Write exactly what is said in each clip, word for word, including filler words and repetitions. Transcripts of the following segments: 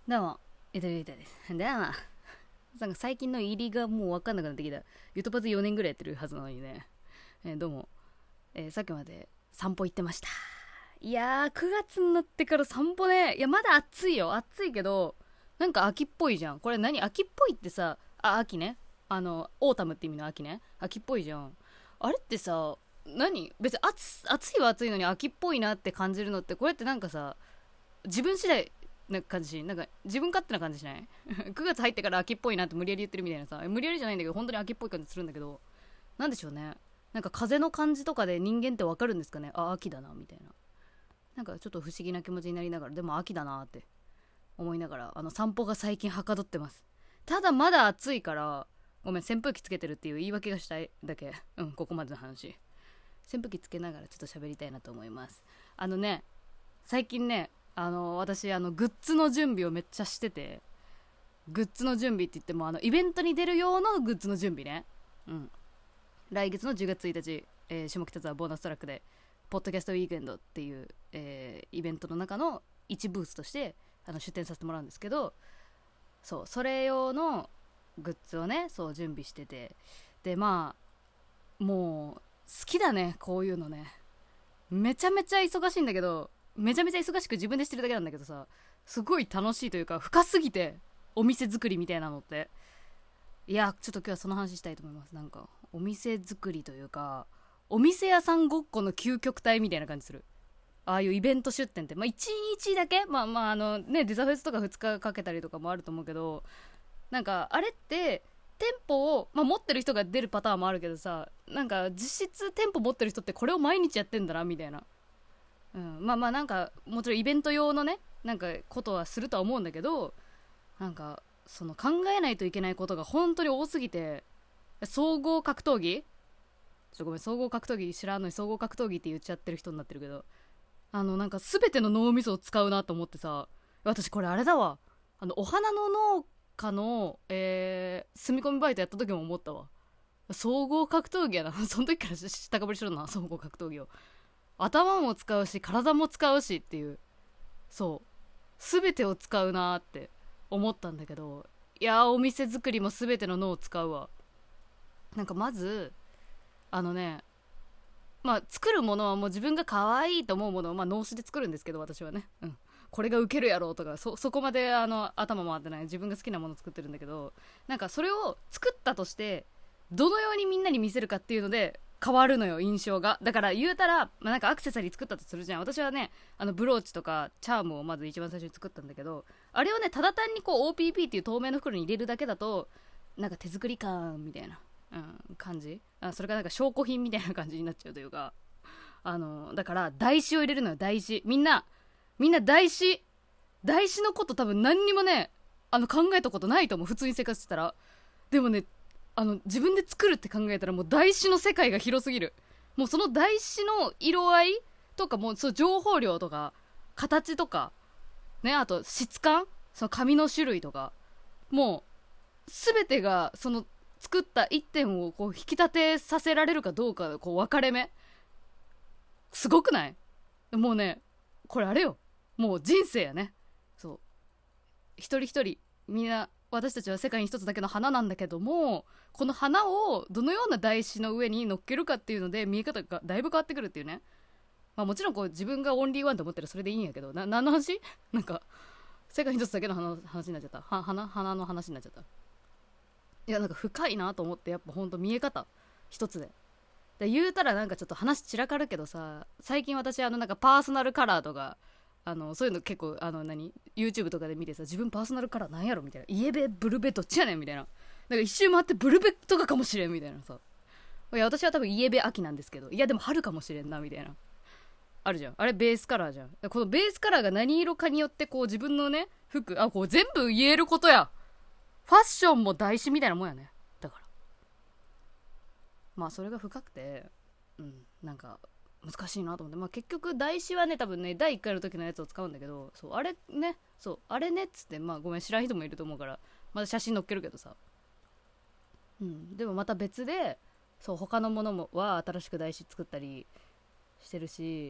どうも、ゆとりゆとです。どうも。なんか最近の入りがもうわかんなくなってきた。ゆとぱずよねんぐらいやってるはずなのにね。えーどうも、えーさっきまで散歩行ってました。いやー、くがつになってから散歩ね。いや、まだ暑いよ。暑いけど、なんか秋っぽいじゃん。これ何秋っぽいってさ、あ、秋ね。あの、オータムって意味の秋ね。秋っぽいじゃん。あれってさ、何別に暑暑いは暑いのに秋っぽいなって感じるのって、これってなんかさ、自分次第な感じしなんか自分勝手な感じしない？くがつ入ってから秋っぽいなって無理やり言ってるみたいなさ、無理やりじゃないんだけど本当に秋っぽい感じするんだけど、なんでしょうね。なんか風の感じとかで人間ってわかるんですかね。あ、秋だなみたいな。なんかちょっと不思議な気持ちになりながら、でも秋だなって思いながら、あの散歩が最近はかどってます。ただまだ暑いから、ごめん、扇風機つけてるっていう言い訳がしたいだけ。うん、ここまでの話。扇風機つけながらちょっと喋りたいなと思います。あのね、最近ね、あの私あのグッズの準備をめっちゃしてて、グッズの準備って言ってもあのイベントに出る用のグッズの準備ね。うん。来月のじゅうがつついたち、えー、下北沢ボーナストラックでポッドキャストウィークエンドっていう、えーイベントの中のいちブースとしてあの出展させてもらうんですけど、そうそれ用のグッズをね、そう準備してて、でまあもう好きだね、こういうのね。めちゃめちゃ忙しいんだけど、めちゃめちゃ忙しく自分でしてるだけなんだけどさ、すごい楽しいというか深すぎて、お店作りみたいなのって。いやちょっと今日はその話したいと思います。なんかお店作りというか、お店屋さんごっこの究極体みたいな感じする。ああいうイベント出店って、まあいちにちだけ、まあまああのね、デザフェスとかふつかかけたりとかもあると思うけど、なんかあれって店舗を、まあ、持ってる人が出るパターンもあるけどさ、なんか実質店舗持ってる人ってこれを毎日やってんだなみたいな。うん、まあまあなんかもちろんイベント用のね、なんかことはするとは思うんだけど、なんかその考えないといけないことが本当に多すぎて、総合格闘技、ちょっとごめん、総合格闘技知らんのに総合格闘技って言っちゃってる人になってるけど、あのなんか全ての脳みそを使うなと思ってさ、私これあれだわ、あのお花の農家の、えー、住み込みバイトやった時も思ったわ。総合格闘技やな。その時から知ったかぶりしろな、総合格闘技を。頭も使うし体も使うしっていう、そう全てを使うなーって思ったんだけど、いやーお店作りも全ての脳を使うわ。なんかまずあのね、まあ作るものはもう自分が可愛いと思うものをまあ脳死で作るんですけど、私はね、うん、これがウケるやろうとか、そそこまであの頭回ってない、自分が好きなものを作ってるんだけど、なんかそれを作ったとしてどのようにみんなに見せるかっていうので変わるのよ、印象が。だから言うたら、まあ、なんかアクセサリー作ったとするじゃん。私はね、あのブローチとかチャームをまず一番最初に作ったんだけど、あれをねただ単にこう オーピーピー っていう透明の袋に入れるだけだとなんか手作り感みたいな、うん、感じ、あそれがなんか証拠品みたいな感じになっちゃうというか、あのだから台紙を入れるのよ、台紙。みんなみんな台紙台紙のこと多分何にもね、あの考えたことないと思う、普通に生活してたら。でもね、あの自分で作るって考えたらもう台紙の世界が広すぎる。もうその台紙の色合いとか、もうそう情報量とか形とかね、あと質感、その紙の種類とか、もう全てがその作った一点をこう引き立てさせられるかどうかのこう分かれ目、すごくない？もうね、これあれよ、もう人生やね。そう一人一人みんな、私たちは世界に一つだけの花なんだけども、この花をどのような台紙の上に乗っけるかっていうので見え方がだいぶ変わってくるっていうね。まあもちろんこう自分がオンリーワンと思ってるそれでいいんやけど、な何の話？なんか世界に一つだけの花話になっちゃった。は花花の話になっちゃった。いやなんか深いなと思って、やっぱほんと見え方一つで。で言うたらなんかちょっと話散らかるけどさ、最近私あのなんかパーソナルカラーとか、あのそういうの結構あの何 YouTube とかで見てさ、自分パーソナルカラーなんやろみたいな、イエベブルベどっちやねんみたいな、なんか一周回ってブルベとかかもしれんみたいなさ、いや私は多分イエベ秋なんですけど、いやでも春かもしれんなみたいな、あるじゃん、あれベースカラーじゃん。このベースカラーが何色かによってこう自分のね服、あこう全部言えることや。ファッションも台紙みたいなもんやね。だからまあそれが深くて、うんなんか難しいなと思って、まあ、結局台紙はね多分ねだいいっかいの時のやつを使うんだけど、そうあれね、そうあれねっつって、まあごめん知らん人もいると思うからまだ写真載っけるけどさ、うんでもまた別で、そう他のものもは新しく台紙作ったりしてるし、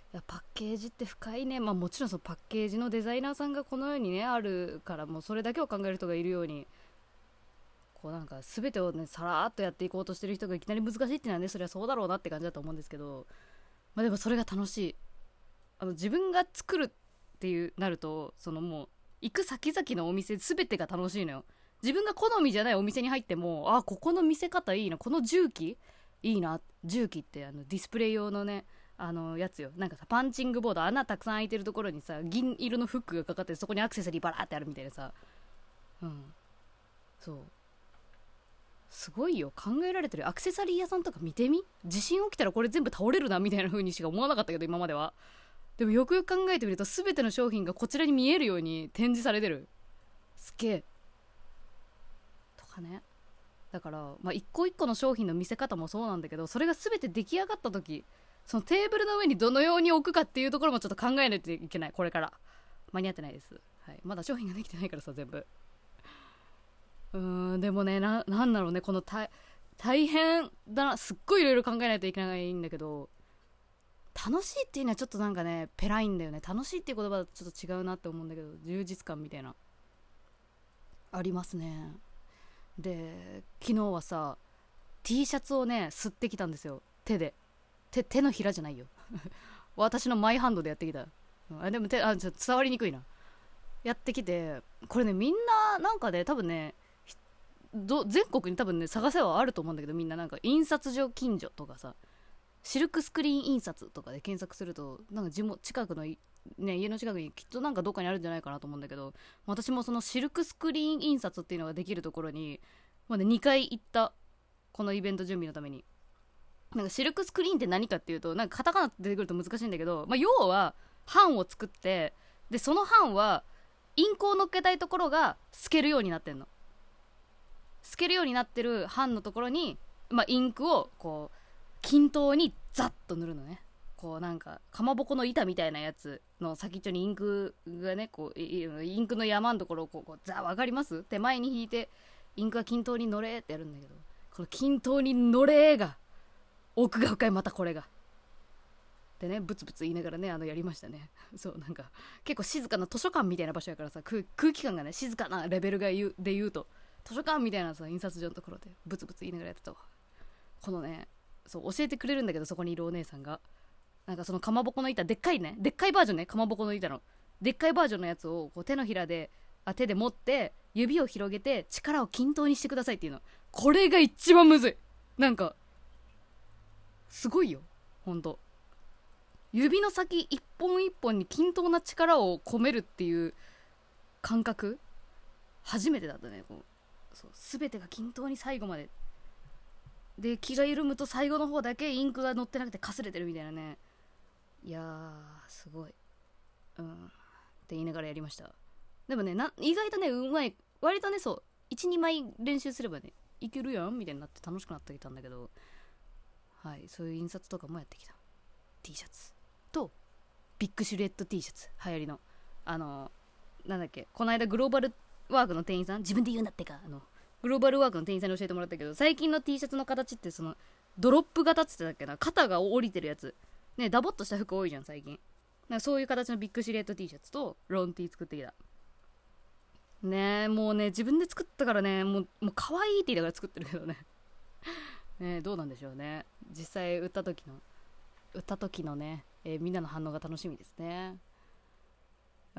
やパッケージって深いね。まあもちろんそのパッケージのデザイナーさんがこの世にねあるから、もうそれだけを考える人がいるように、こうなんか全てをねさらっとやっていこうとしてる人がいきなり難しいっていうのはね、それはそうだろうなって感じだと思うんですけど、まあでもそれが楽しい。あの自分が作るっていうなると、そのもう行く先々のお店全てが楽しいのよ。自分が好みじゃないお店に入っても、あ、ここの見せ方いいな、この重機いいな。重機ってあのディスプレイ用のね、あのやつよ。なんかさ、パンチングボード穴たくさん開いてるところにさ、銀色のフックがかかってそこにアクセサリーバラーってあるみたいなさ、うん、そう、すごいよ、考えられてる。アクセサリー屋さんとか見てみ、地震起きたらこれ全部倒れるなみたいな風にしか思わなかったけど今までは。でもよくよく考えてみると、全ての商品がこちらに見えるように展示されてる。すげえとかね。だから、まあ、一個一個の商品の見せ方もそうなんだけど、それが全て出来上がった時、そのテーブルの上にどのように置くかっていうところもちょっと考えないといけない。これから間に合ってないです、はい、まだ商品ができてないからさ、全部。うーん、でもね、な、なんだろうね、この大大変だな、すっごいいろいろ考えないといけないんだけど、楽しいっていうのはちょっとなんかねペライんだよね。楽しいっていう言葉とちょっと違うなって思うんだけど、充実感みたいなありますね。で昨日はさ T シャツをね吸ってきたんですよ。手で、手手のひらじゃないよ私のマイハンドでやってきた。あでも手あちょっと伝わりにくいな。やってきて、これねみんななんかね多分ねど全国に多分ね探せはあると思うんだけど、みんななんか印刷所近所とかさ、シルクスクリーン印刷とかで検索すると、なんか地元近くの、ね、家の近くにきっとなんかどっかにあるんじゃないかなと思うんだけど、私もそのシルクスクリーン印刷っていうのができるところに、まあね、にかい行った。このイベント準備のために。なんかシルクスクリーンって何かっていうと、なんかカタカナって出てくると難しいんだけど、まあ、要は版を作って、でその版はインクを乗っけたいところが透けるようになってんの。透けるようになってる版のところに、まあ、インクをこう均等にザッと塗るのね。こうなんかかまぼこの板みたいなやつの先っちょにインクがね、こうインクの山のところをこうこうザ、わかります？手前に引いてインクが均等に乗れってやるんだけど、この均等に乗れが奥が深い。またこれがでね、ブツブツ言いながらね、あのやりましたね。そうなんか結構静かな図書館みたいな場所やからさ、 空, 空気感がね静かなレベルが言うで言うと図書館みたいなさ、印刷所のところでブツブツ言いながらやってたわ。このね、そう教えてくれるんだけど、そこにいるお姉さんがなんかそのかまぼこの板、でっかいね、でっかいバージョンね、かまぼこの板のでっかいバージョンのやつをこう手のひらであ手で持って指を広げて力を均等にしてくださいっていうの。これが一番むずい。なんかすごいよほんと。指の先一本一本に均等な力を込めるっていう感覚初めてだったね。こうそう全てが均等に最後までで、気が緩むと最後の方だけインクが乗ってなくてかすれてるみたいなね。いやーすごい、うんって言いながらやりました。でもねな意外とねうまい。割とねそう いち,に 枚練習すればねいけるやんみたいになって楽しくなってきたんだけど、はい、そういう印刷とかもやってきた。 T シャツとビッグシルエット T シャツ流行りの、あのなんだっけ、この間グローバルワークの店員さん、自分で言うんだってか、あのグローバルワークの店員さんに教えてもらったけど、最近の T シャツの形ってそのドロップ型っつってたっけな、肩が降りてるやつね、ダボっとした服多いじゃん最近。なんかそういう形のビッグシルエット T シャツとロン T 作ってきたね。えもうね自分で作ったからね、もうもう可愛いって言いながら作ってるけどねねえどうなんでしょうね、実際売った時の売った時のね、えーみんなの反応が楽しみですね。うん、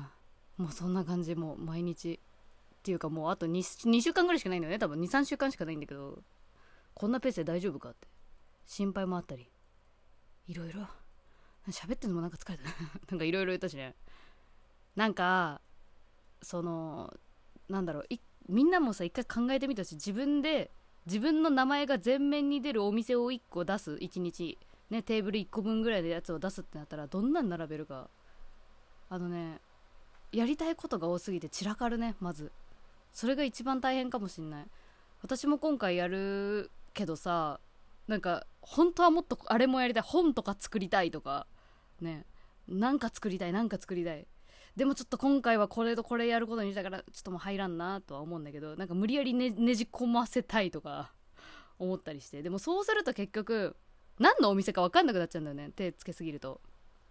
もうそんな感じ。もう毎日っていうか、もうあと 2, にしゅうかんぐらいしかないんだよね。多分 に,さん 週間しかないんだけど、こんなペースで大丈夫かって心配もあったり、いろいろ喋ってるのもなんか疲れたなんかいろいろ言ったしね。なんかそのなんだろう、いみんなもさ一回考えてみたし、自分で自分の名前が前面に出るお店をいっこ出す、いちにちね、テーブルいっこぶんぐらいのやつを出すってなったらどんなに並べるか。あのねやりたいことが多すぎて散らかるね。まずそれが一番大変かもしんない。私も今回やるけどさ、なんか本当はもっとあれもやりたい、本とか作りたいとかね、なんか作りたいなんか作りたい。でもちょっと今回はこれとこれやることにしたからちょっともう入らんなとは思うんだけど、なんか無理やり ね, ねじ込ませたいとか思ったりして、でもそうすると結局何のお店か分かんなくなっちゃうんだよね、手つけすぎると。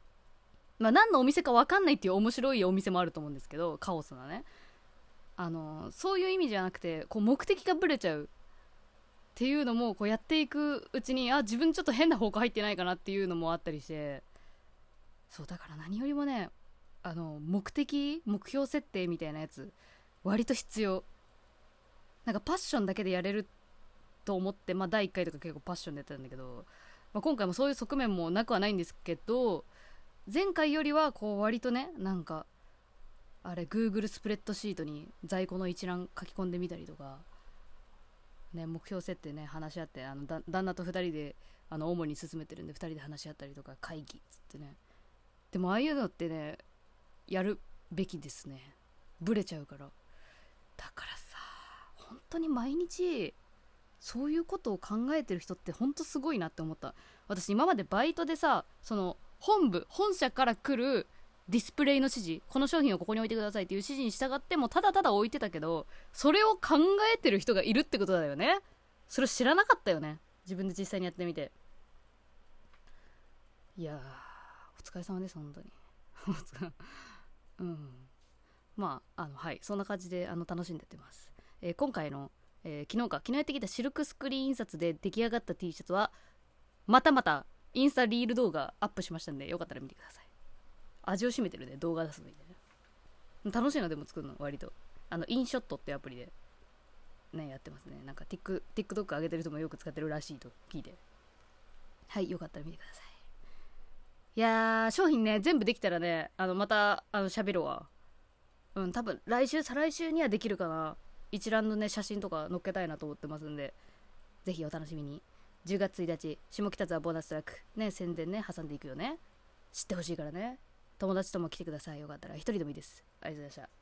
まあ何のお店か分かんないっていう面白いお店もあると思うんですけど、カオスなね、あのそういう意味じゃなくて、こう目的がブレちゃうっていうのもこうやっていくうちに、あ、自分ちょっと変な方向入ってないかなっていうのもあったりして、そうだから何よりもね、あの目的目標設定みたいなやつ割と必要。なんかパッションだけでやれると思って、まあだいいっかいとか結構パッションでやってたんだけど、まあ、今回もそういう側面もなくはないんですけど、前回よりはこう割とね、なんかあれ Google スプレッドシートに在庫の一覧書き込んでみたりとかね、目標設定ね話し合って、あのだ旦那とふたりであの主に進めてるんでふたりで話し合ったりとか、会議っつってね。でもああいうのってねやるべきですね。ブレちゃうから。だからさ、本当に毎日そういうことを考えてる人って本当すごいなって思った。私今までバイトでさ、その本部本社から来るディスプレイの指示、この商品をここに置いてくださいっていう指示に従ってもただただ置いてたけど、それを考えてる人がいるってことだよね。それ知らなかったよね、自分で実際にやってみて。いやー、お疲れ様です本当にうん、まああのはい、そんな感じであの楽しんでやってます。えー、今回の、えー、昨日か昨日やってきたシルクスクリーン印刷で出来上がった T シャツはまたまたインスタリール動画アップしましたんで、よかったら見てください。味を占めてるね、動画出すのにね。楽しいのでも作るの割と。あのインショットってアプリでねやってますね。なんか TikTok 上げてる人もよく使ってるらしいと聞いて、はい、よかったら見てください。いやー、商品ね全部できたらね、あのまたあの喋るわ。うん、多分来週再来週にはできるかな。一覧のね写真とか載っけたいなと思ってますんで、ぜひお楽しみに。じゅうがつついたち下北沢ボーナストラックね、宣伝ね挟んでいくよね。知ってほしいからね。友達とも来てください。よかったら一人でもいいです。ありがとうございました。